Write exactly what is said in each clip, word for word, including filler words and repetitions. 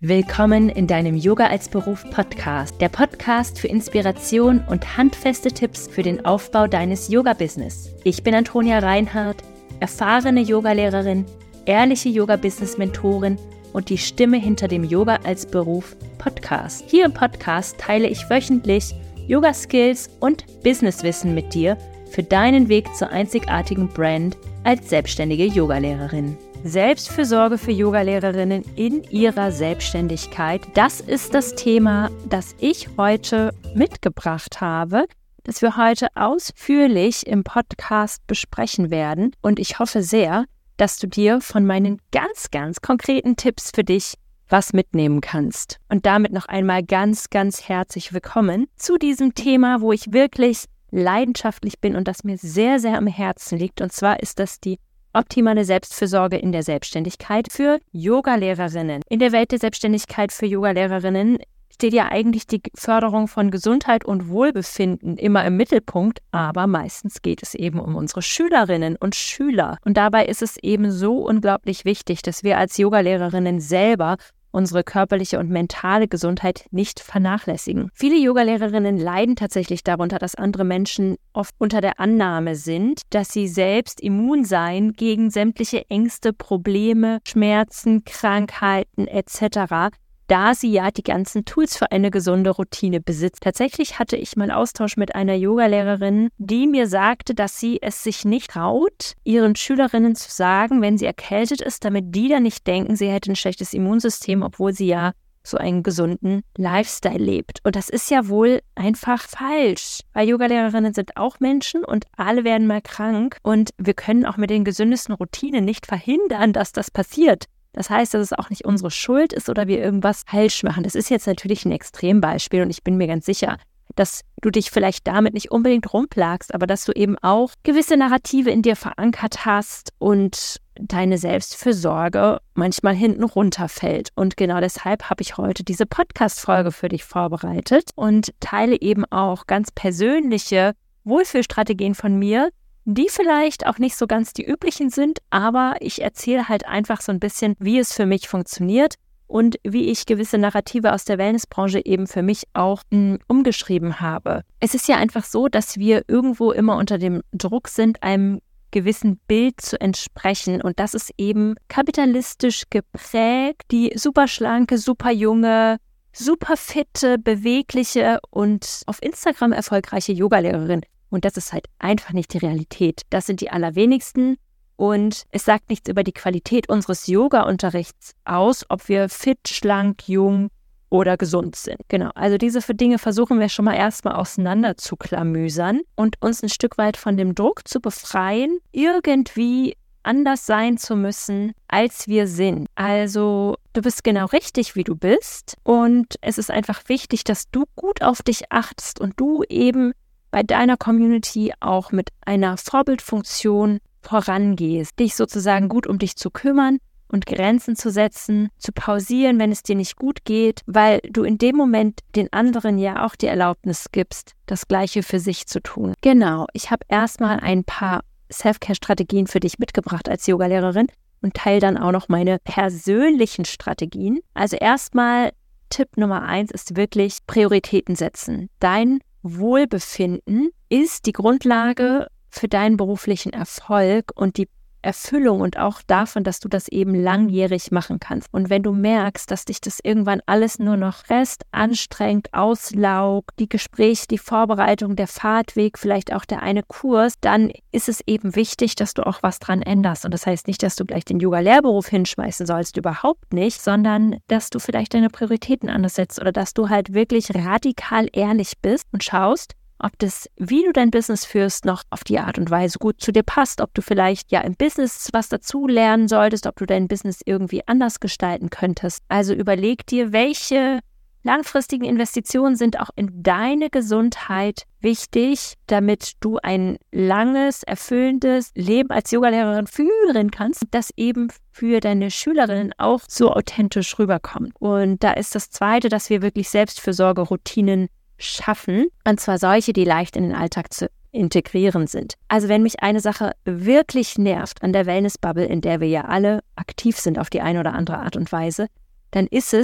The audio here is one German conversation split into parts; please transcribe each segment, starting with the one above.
Willkommen in deinem Yoga als Beruf Podcast, der Podcast für Inspiration und handfeste Tipps für den Aufbau deines Yoga-Business. Ich bin Antonia Reinhardt, erfahrene Yogalehrerin, ehrliche Yoga-Business-Mentorin und die Stimme hinter dem Yoga als Beruf Podcast. Hier im Podcast teile ich wöchentlich Yoga-Skills und Businesswissen mit dir für deinen Weg zur einzigartigen Brand als selbstständige Yogalehrerin. Selbstfürsorge für Yogalehrerinnen in ihrer Selbstständigkeit. Das ist das Thema, das ich heute mitgebracht habe, das wir heute ausführlich im Podcast besprechen werden. Und ich hoffe sehr, dass du dir von meinen ganz, ganz konkreten Tipps für dich was mitnehmen kannst. Und damit noch einmal ganz, ganz herzlich willkommen zu diesem Thema, wo ich wirklich leidenschaftlich bin und das mir sehr, sehr am Herzen liegt. Und zwar ist das die optimale Selbstfürsorge in der Selbstständigkeit für Yogalehrerinnen. In der Welt der Selbstständigkeit für Yogalehrerinnen steht ja eigentlich die Förderung von Gesundheit und Wohlbefinden immer im Mittelpunkt, aber meistens geht es eben um unsere Schülerinnen und Schüler. Und dabei ist es eben so unglaublich wichtig, dass wir als Yogalehrerinnen selber unsere körperliche und mentale Gesundheit nicht vernachlässigen. Viele Yogalehrerinnen leiden tatsächlich darunter, dass andere Menschen oft unter der Annahme sind, dass sie selbst immun seien gegen sämtliche Ängste, Probleme, Schmerzen, Krankheiten et cetera, da sie ja die ganzen Tools für eine gesunde Routine besitzt. Tatsächlich hatte ich mal Austausch mit einer Yogalehrerin, die mir sagte, dass sie es sich nicht traut, ihren Schülerinnen zu sagen, wenn sie erkältet ist, damit die dann nicht denken, sie hätte ein schlechtes Immunsystem, obwohl sie ja so einen gesunden Lifestyle lebt. Und das ist ja wohl einfach falsch, weil Yogalehrerinnen sind auch Menschen und alle werden mal krank und wir können auch mit den gesündesten Routinen nicht verhindern, dass das passiert. Das heißt, dass es auch nicht unsere Schuld ist oder wir irgendwas falsch machen. Das ist jetzt natürlich ein Extrembeispiel und ich bin mir ganz sicher, dass du dich vielleicht damit nicht unbedingt rumplagst, aber dass du eben auch gewisse Narrative in dir verankert hast und deine Selbstfürsorge manchmal hinten runterfällt. Und genau deshalb habe ich heute diese Podcast-Folge für dich vorbereitet und teile eben auch ganz persönliche Wohlfühlstrategien von mir, die vielleicht auch nicht so ganz die üblichen sind, aber ich erzähle halt einfach so ein bisschen, wie es für mich funktioniert und wie ich gewisse Narrative aus der Wellnessbranche eben für mich auch mh, umgeschrieben habe. Es ist ja einfach so, dass wir irgendwo immer unter dem Druck sind, einem gewissen Bild zu entsprechen und das ist eben kapitalistisch geprägt, die super schlanke, super junge, super fitte, bewegliche und auf Instagram erfolgreiche Yogalehrerin. Und das ist halt einfach nicht die Realität. Das sind die allerwenigsten und es sagt nichts über die Qualität unseres Yoga-Unterrichts aus, ob wir fit, schlank, jung oder gesund sind. Genau, also diese Dinge versuchen wir schon mal erstmal auseinander zu klamüsern und uns ein Stück weit von dem Druck zu befreien, irgendwie anders sein zu müssen, als wir sind. Also du bist genau richtig, wie du bist und es ist einfach wichtig, dass du gut auf dich achtest und du eben bei deiner Community auch mit einer Vorbildfunktion vorangehst, dich sozusagen gut um dich zu kümmern und Grenzen zu setzen, zu pausieren, wenn es dir nicht gut geht, weil du in dem Moment den anderen ja auch die Erlaubnis gibst, das Gleiche für sich zu tun. Genau, ich habe erstmal ein paar Self-Care-Strategien für dich mitgebracht als Yogalehrerin und teile dann auch noch meine persönlichen Strategien. Also erstmal Tipp Nummer eins ist wirklich Prioritäten setzen. Dein Wohlbefinden ist die Grundlage für deinen beruflichen Erfolg und die Erfüllung und auch davon, dass du das eben langjährig machen kannst. Und wenn du merkst, dass dich das irgendwann alles nur noch rest, anstrengt, auslaugt, die Gespräche, die Vorbereitung, der Fahrtweg, vielleicht auch der eine Kurs, dann ist es eben wichtig, dass du auch was dran änderst. Und das heißt nicht, dass du gleich den Yoga-Lehrberuf hinschmeißen sollst, überhaupt nicht, sondern dass du vielleicht deine Prioritäten anders setzt oder dass du halt wirklich radikal ehrlich bist und schaust, ob das, wie du dein Business führst, noch auf die Art und Weise gut zu dir passt, ob du vielleicht ja im Business was dazu lernen solltest, ob du dein Business irgendwie anders gestalten könntest. Also überleg dir, welche langfristigen Investitionen sind auch in deine Gesundheit wichtig, damit du ein langes, erfüllendes Leben als Yogalehrerin führen kannst, das eben für deine Schülerinnen auch so authentisch rüberkommt. Und da ist das Zweite, dass wir wirklich Selbstfürsorge-Routinen schaffen, und zwar solche, die leicht in den Alltag zu integrieren sind. Also wenn mich eine Sache wirklich nervt an der Wellness-Bubble, in der wir ja alle aktiv sind auf die eine oder andere Art und Weise, dann ist es,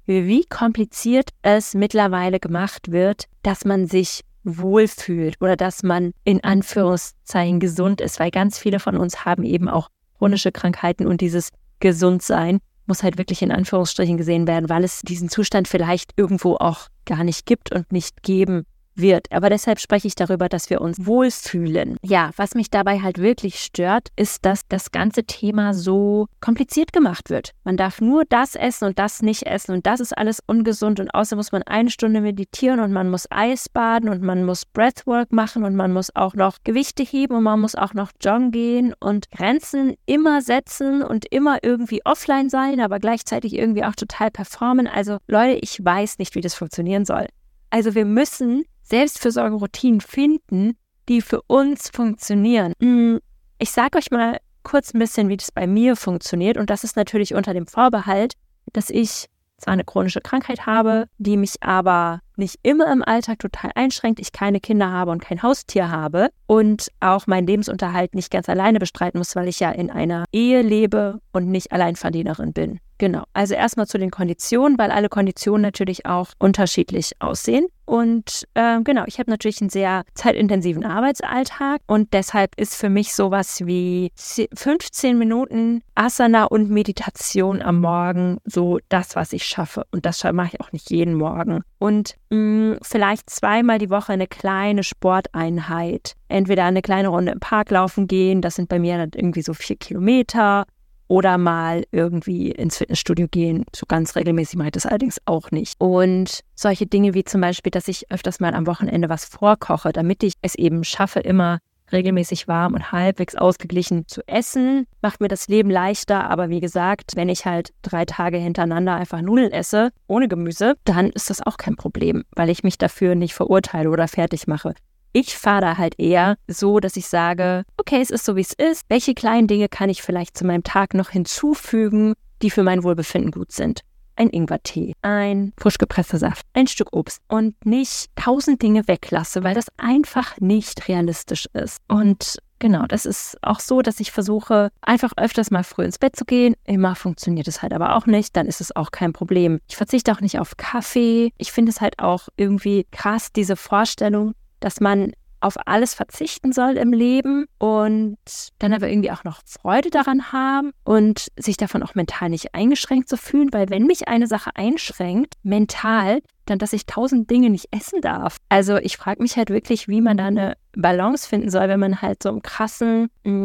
wie kompliziert es mittlerweile gemacht wird, dass man sich wohlfühlt oder dass man in Anführungszeichen gesund ist, weil ganz viele von uns haben eben auch chronische Krankheiten und dieses Gesundsein muss halt wirklich in Anführungsstrichen gesehen werden, weil es diesen Zustand vielleicht irgendwo auch gar nicht gibt und nicht geben wird. Aber deshalb spreche ich darüber, dass wir uns wohlfühlen. Ja, was mich dabei halt wirklich stört, ist, dass das ganze Thema so kompliziert gemacht wird. Man darf nur das essen und das nicht essen und das ist alles ungesund und außerdem muss man eine Stunde meditieren und man muss Eis baden und man muss Breathwork machen und man muss auch noch Gewichte heben und man muss auch noch joggen gehen und Grenzen immer setzen und immer irgendwie offline sein, aber gleichzeitig irgendwie auch total performen. Also Leute, ich weiß nicht, wie das funktionieren soll. Also wir müssen Selbstfürsorgeroutinen finden, die für uns funktionieren. Ich sage euch mal kurz ein bisschen, wie das bei mir funktioniert. Und das ist natürlich unter dem Vorbehalt, dass ich zwar eine chronische Krankheit habe, die mich aber nicht immer im Alltag total einschränkt, ich keine Kinder habe und kein Haustier habe und auch meinen Lebensunterhalt nicht ganz alleine bestreiten muss, weil ich ja in einer Ehe lebe und nicht Alleinverdienerin bin. Genau, also erstmal zu den Konditionen, weil alle Konditionen natürlich auch unterschiedlich aussehen. Und äh, genau, ich habe natürlich einen sehr zeitintensiven Arbeitsalltag und deshalb ist für mich sowas wie fünfzehn Minuten Asana und Meditation am Morgen so das, was ich schaffe. Und das mache ich auch nicht jeden Morgen. Und mh, vielleicht zweimal die Woche eine kleine Sporteinheit. Entweder eine kleine Runde im Park laufen gehen, das sind bei mir dann irgendwie so vier Kilometer. Oder mal irgendwie ins Fitnessstudio gehen. So ganz regelmäßig mache ich das allerdings auch nicht. Und solche Dinge wie zum Beispiel, dass ich öfters mal am Wochenende was vorkoche, damit ich es eben schaffe, immer regelmäßig warm und halbwegs ausgeglichen zu essen, macht mir das Leben leichter. Aber wie gesagt, wenn ich halt drei Tage hintereinander einfach Nudeln esse, ohne Gemüse, dann ist das auch kein Problem, weil ich mich dafür nicht verurteile oder fertig mache. Ich fahre da halt eher so, dass ich sage, okay, es ist so, wie es ist. Welche kleinen Dinge kann ich vielleicht zu meinem Tag noch hinzufügen, die für mein Wohlbefinden gut sind? Ein Ingwertee, ein frisch gepresster Saft, ein Stück Obst und nicht tausend Dinge weglasse, weil das einfach nicht realistisch ist. Und genau, das ist auch so, dass ich versuche, einfach öfters mal früh ins Bett zu gehen. Immer funktioniert es halt aber auch nicht, dann ist es auch kein Problem. Ich verzichte auch nicht auf Kaffee. Ich finde es halt auch irgendwie krass, diese Vorstellung, dass man auf alles verzichten soll im Leben und dann aber irgendwie auch noch Freude daran haben und sich davon auch mental nicht eingeschränkt zu fühlen, weil wenn mich eine Sache einschränkt, mental, dann, dass ich tausend Dinge nicht essen darf. Also ich frage mich halt wirklich, wie man da eine Balance finden soll, wenn man halt so einem krassen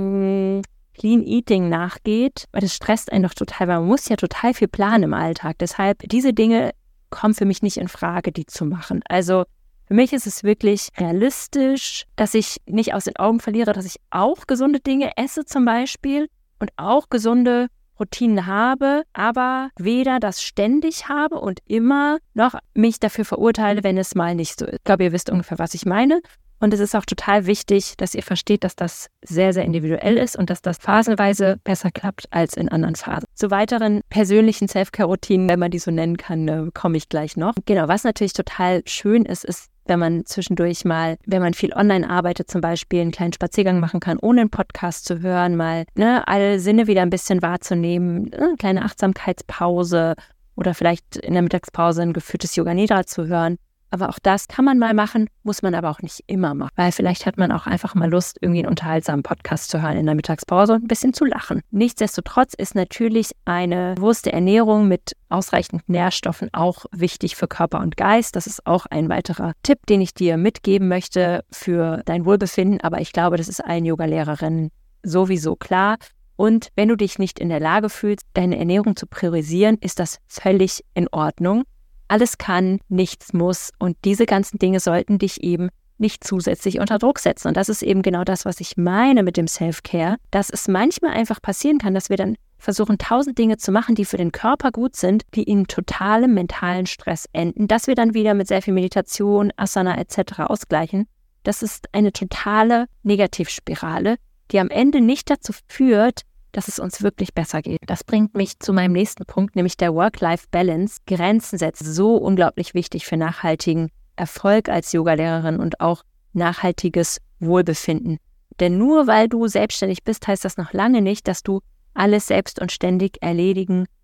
mh, Clean Eating nachgeht, weil das stresst einen doch total, weil man muss ja total viel planen im Alltag. Deshalb, diese Dinge kommen für mich nicht in Frage, die zu machen. Also für mich ist es wirklich realistisch, dass ich nicht aus den Augen verliere, dass ich auch gesunde Dinge esse zum Beispiel und auch gesunde Routinen habe, aber weder das ständig habe und immer noch mich dafür verurteile, wenn es mal nicht so ist. Ich glaube, ihr wisst ungefähr, was ich meine. Und es ist auch total wichtig, dass ihr versteht, dass das sehr, sehr individuell ist und dass das phasenweise besser klappt als in anderen Phasen. Zu weiteren persönlichen Self-Care-Routinen, wenn man die so nennen kann, komme ich gleich noch. Genau, was natürlich total schön ist, ist, wenn man zwischendurch mal, wenn man viel online arbeitet, zum Beispiel einen kleinen Spaziergang machen kann, ohne einen Podcast zu hören, mal ne, alle Sinne wieder ein bisschen wahrzunehmen, eine kleine Achtsamkeitspause oder vielleicht in der Mittagspause ein geführtes Yoga Nidra zu hören. Aber auch das kann man mal machen, muss man aber auch nicht immer machen. Weil vielleicht hat man auch einfach mal Lust, irgendwie einen unterhaltsamen Podcast zu hören in der Mittagspause und ein bisschen zu lachen. Nichtsdestotrotz ist natürlich eine bewusste Ernährung mit ausreichend Nährstoffen auch wichtig für Körper und Geist. Das ist auch ein weiterer Tipp, den ich dir mitgeben möchte für dein Wohlbefinden. Aber ich glaube, das ist allen Yogalehrerinnen sowieso klar. Und wenn du dich nicht in der Lage fühlst, deine Ernährung zu priorisieren, ist das völlig in Ordnung. Alles kann, nichts muss und diese ganzen Dinge sollten dich eben nicht zusätzlich unter Druck setzen. Und das ist eben genau das, was ich meine mit dem Self-Care, dass es manchmal einfach passieren kann, dass wir dann versuchen, tausend Dinge zu machen, die für den Körper gut sind, die in totalem mentalen Stress enden, dass wir dann wieder mit sehr viel Meditation, Asana et cetera ausgleichen. Das ist eine totale Negativspirale, die am Ende nicht dazu führt, dass es uns wirklich besser geht. Das bringt mich zu meinem nächsten Punkt, nämlich der Work-Life-Balance. Grenzen setzen, so unglaublich wichtig für nachhaltigen Erfolg als Yogalehrerin und auch nachhaltiges Wohlbefinden. Denn nur weil du selbstständig bist, heißt das noch lange nicht, dass du alles selbst und ständig erledigen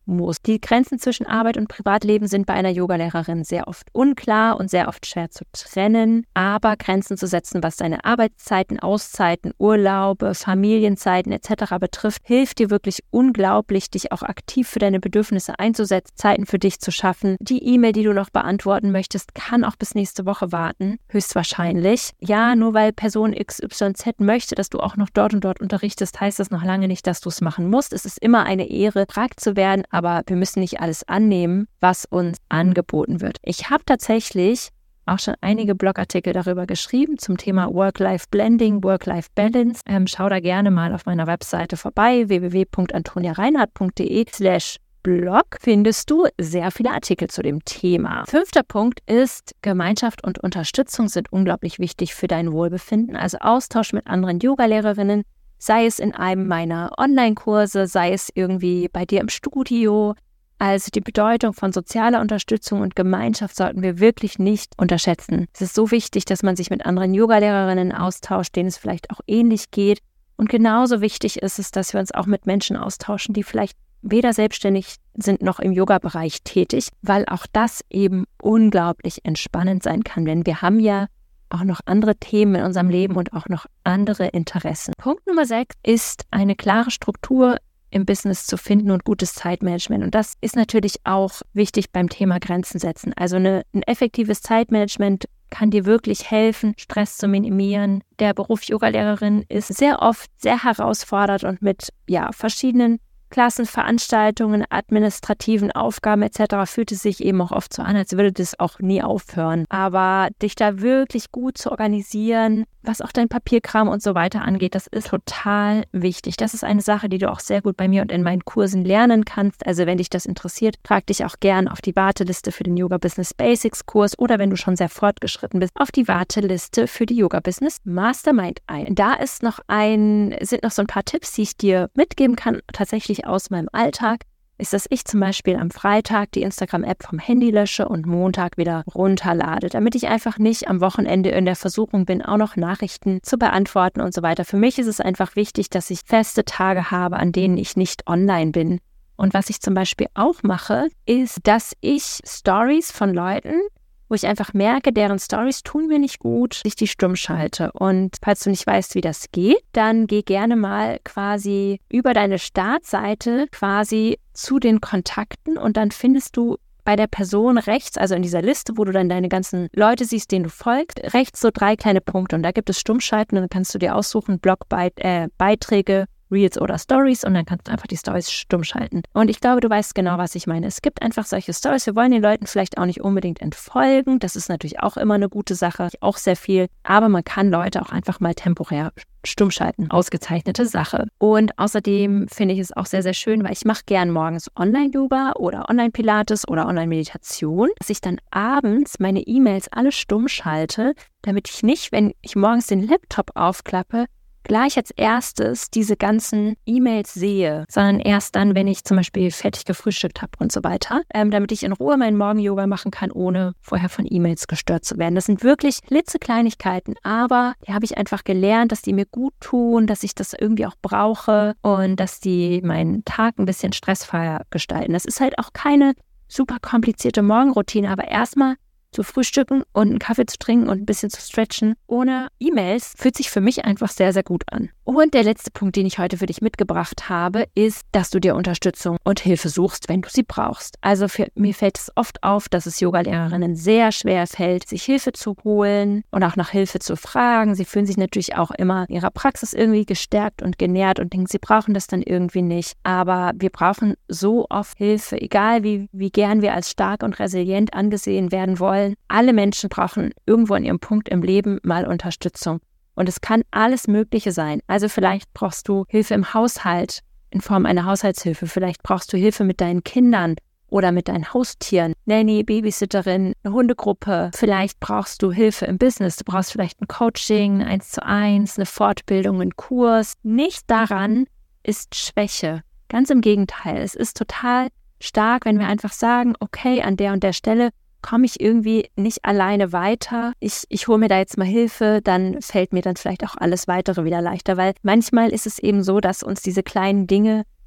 muss. Die Grenzen zwischen Arbeit und Privatleben sind bei einer Yogalehrerin sehr oft unklar und sehr oft schwer zu trennen, aber Grenzen zu setzen, was deine Arbeitszeiten, Auszeiten, Urlaube, Familienzeiten et cetera betrifft, hilft dir wirklich unglaublich, dich auch aktiv für deine Bedürfnisse einzusetzen, Zeiten für dich zu schaffen. Die E-Mail, die du noch beantworten möchtest, kann auch bis nächste Woche warten, höchstwahrscheinlich. Ja, nur weil Person X Y Z möchte, dass du auch noch dort und dort unterrichtest, heißt das noch lange nicht, dass du es machen musst. Es ist immer eine Ehre, gefragt zu werden, aber wir müssen nicht alles annehmen, was uns angeboten wird. Ich habe tatsächlich auch schon einige Blogartikel darüber geschrieben zum Thema Work-Life-Blending, Work-Life-Balance. Ähm, schau da gerne mal auf meiner Webseite vorbei, w w w punkt antonia reinhardt punkt d e slash Blog, findest du sehr viele Artikel zu dem Thema. Fünfter Punkt ist, Gemeinschaft und Unterstützung sind unglaublich wichtig für dein Wohlbefinden, also Austausch mit anderen Yogalehrerinnen, sei es in einem meiner Online-Kurse, sei es irgendwie bei dir im Studio. Also die Bedeutung von sozialer Unterstützung und Gemeinschaft sollten wir wirklich nicht unterschätzen. Es ist so wichtig, dass man sich mit anderen Yogalehrerinnen austauscht, denen es vielleicht auch ähnlich geht. Und genauso wichtig ist es, dass wir uns auch mit Menschen austauschen, die vielleicht weder selbstständig sind noch im Yoga-Bereich tätig, weil auch das eben unglaublich entspannend sein kann. Denn wir haben ja auch noch andere Themen in unserem Leben und auch noch andere Interessen. Punkt Nummer sechs ist, eine klare Struktur im Business zu finden und gutes Zeitmanagement. Und das ist natürlich auch wichtig beim Thema Grenzen setzen. Also eine, ein effektives Zeitmanagement kann dir wirklich helfen, Stress zu minimieren. Der Beruf Yogalehrerin ist sehr oft sehr herausfordernd und mit ja, verschiedenen Klassen, Veranstaltungen, administrativen Aufgaben et cetera fühlt es sich eben auch oft so an, als würde das auch nie aufhören. Aber dich da wirklich gut zu organisieren, was auch dein Papierkram und so weiter angeht, das ist total wichtig. Das ist eine Sache, die du auch sehr gut bei mir und in meinen Kursen lernen kannst. Also wenn dich das interessiert, trag dich auch gern auf die Warteliste für den Yoga Business Basics Kurs oder wenn du schon sehr fortgeschritten bist, auf die Warteliste für die Yoga Business Mastermind ein. Da ist noch ein, sind noch so ein paar Tipps, die ich dir mitgeben kann, tatsächlich aus meinem Alltag, ist, dass ich zum Beispiel am Freitag die Instagram-App vom Handy lösche und Montag wieder runterlade, damit ich einfach nicht am Wochenende in der Versuchung bin, auch noch Nachrichten zu beantworten und so weiter. Für mich ist es einfach wichtig, dass ich feste Tage habe, an denen ich nicht online bin. Und was ich zum Beispiel auch mache, ist, dass ich Stories von Leuten, wo ich einfach merke, deren Stories tun mir nicht gut, ich die stumm schalte. Und falls du nicht weißt, wie das geht, dann geh gerne mal quasi über deine Startseite quasi zu den Kontakten und dann findest du bei der Person rechts, also in dieser Liste, wo du dann deine ganzen Leute siehst, denen du folgst, rechts so drei kleine Punkte und da gibt es Stummschalten und dann kannst du dir aussuchen, Blogbeiträge, Reels oder Stories und dann kannst du einfach die Stories stumm schalten. Und ich glaube, du weißt genau, was ich meine. Es gibt einfach solche Stories. Wir wollen den Leuten vielleicht auch nicht unbedingt entfolgen. Das ist natürlich auch immer eine gute Sache, auch sehr viel. Aber man kann Leute auch einfach mal temporär stumm schalten. Ausgezeichnete Sache. Und außerdem finde ich es auch sehr, sehr schön, weil ich mache gern morgens Online-Yoga oder Online-Pilates oder Online-Meditation, dass ich dann abends meine E-Mails alle stumm schalte, damit ich nicht, wenn ich morgens den Laptop aufklappe, gleich als erstes diese ganzen E-Mails sehe, sondern erst dann, wenn ich zum Beispiel fertig gefrühstückt habe und so weiter, ähm, damit ich in Ruhe meinen Morgen-Yoga machen kann, ohne vorher von E-Mails gestört zu werden. Das sind wirklich klitzekleinigkeiten, aber die habe ich einfach gelernt, dass die mir gut tun, dass ich das irgendwie auch brauche und dass die meinen Tag ein bisschen stressfreier gestalten. Das ist halt auch keine super komplizierte Morgenroutine, aber erstmal zu frühstücken und einen Kaffee zu trinken und ein bisschen zu stretchen ohne E-Mails fühlt sich für mich einfach sehr, sehr gut an. Und der letzte Punkt, den ich heute für dich mitgebracht habe, ist, dass du dir Unterstützung und Hilfe suchst, wenn du sie brauchst. Also für, mir fällt es oft auf, dass es Yogalehrerinnen sehr schwer fällt, sich Hilfe zu holen und auch nach Hilfe zu fragen. Sie fühlen sich natürlich auch immer in ihrer Praxis irgendwie gestärkt und genährt und denken, sie brauchen das dann irgendwie nicht. Aber wir brauchen so oft Hilfe, egal wie, wie gern wir als stark und resilient angesehen werden wollen. Alle Menschen brauchen irgendwo an ihrem Punkt im Leben mal Unterstützung. Und es kann alles Mögliche sein. Also vielleicht brauchst du Hilfe im Haushalt in Form einer Haushaltshilfe. Vielleicht brauchst du Hilfe mit deinen Kindern oder mit deinen Haustieren. Nanny, Babysitterin, eine Hundegruppe. Vielleicht brauchst du Hilfe im Business. Du brauchst vielleicht ein Coaching, ein eins zu eins, eine Fortbildung, einen Kurs. Nichts daran ist Schwäche. Ganz im Gegenteil. Es ist total stark, wenn wir einfach sagen, okay, an der und der Stelle komme ich irgendwie nicht alleine weiter. Ich, ich hole mir da jetzt mal Hilfe, dann fällt mir dann vielleicht auch alles Weitere wieder leichter, weil manchmal ist es eben so, dass uns diese kleinen Dinge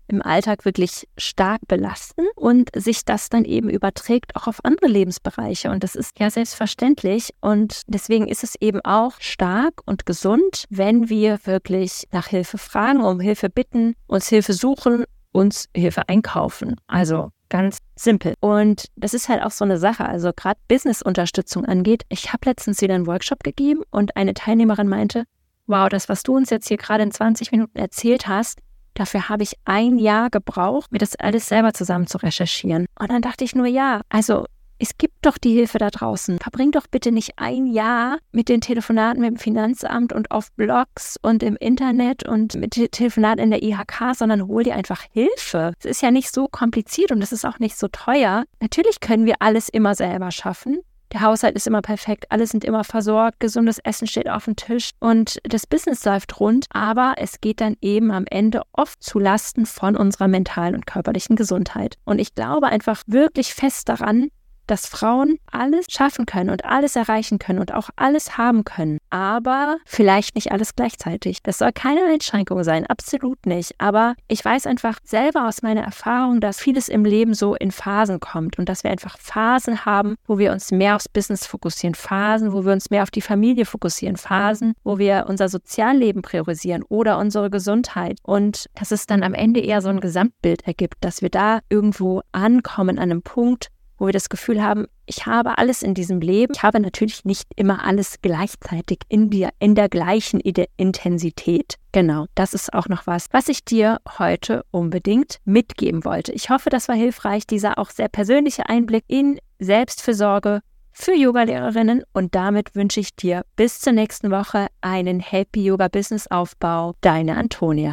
im Alltag wirklich stark belasten und sich das dann eben überträgt auch auf andere Lebensbereiche. Und das ist ja selbstverständlich. Und deswegen ist es eben auch stark und gesund, wenn wir wirklich nach Hilfe fragen, um Hilfe bitten, uns Hilfe suchen, uns Hilfe einkaufen. Also ganz simpel. Und das ist halt auch so eine Sache, also gerade Business-Unterstützung angeht. Ich habe letztens wieder einen Workshop gegeben und eine Teilnehmerin meinte, wow, das, was du uns jetzt hier gerade in zwanzig Minuten erzählt hast, dafür habe ich ein Jahr gebraucht, mir das alles selber zusammen zu recherchieren. Und dann dachte ich nur, ja, also es gibt doch die Hilfe da draußen. Verbring doch bitte nicht ein Jahr mit den Telefonaten mit dem Finanzamt und auf Blogs und im Internet und mit Telefonaten in der I H K, sondern hol dir einfach Hilfe. Es ist ja nicht so kompliziert und es ist auch nicht so teuer. Natürlich können wir alles immer selber schaffen. Der Haushalt ist immer perfekt, alle sind immer versorgt, gesundes Essen steht auf dem Tisch und das Business läuft rund, aber es geht dann eben am Ende oft zu Lasten von unserer mentalen und körperlichen Gesundheit. Und ich glaube einfach wirklich fest daran, dass Frauen alles schaffen können und alles erreichen können und auch alles haben können, aber vielleicht nicht alles gleichzeitig. Das soll keine Einschränkung sein, absolut nicht. Aber ich weiß einfach selber aus meiner Erfahrung, dass vieles im Leben so in Phasen kommt und dass wir einfach Phasen haben, wo wir uns mehr aufs Business fokussieren, Phasen, wo wir uns mehr auf die Familie fokussieren, Phasen, wo wir unser Sozialleben priorisieren oder unsere Gesundheit und dass es dann am Ende eher so ein Gesamtbild ergibt, dass wir da irgendwo ankommen an einem Punkt, wo wir das Gefühl haben, ich habe alles in diesem Leben. Ich habe natürlich nicht immer alles gleichzeitig in der, in der gleichen Intensität. Genau, das ist auch noch was, was ich dir heute unbedingt mitgeben wollte. Ich hoffe, das war hilfreich, dieser auch sehr persönliche Einblick in Selbstfürsorge für Yogalehrerinnen. Und damit wünsche ich dir bis zur nächsten Woche einen Happy Yoga Business Aufbau. Deine Antonia.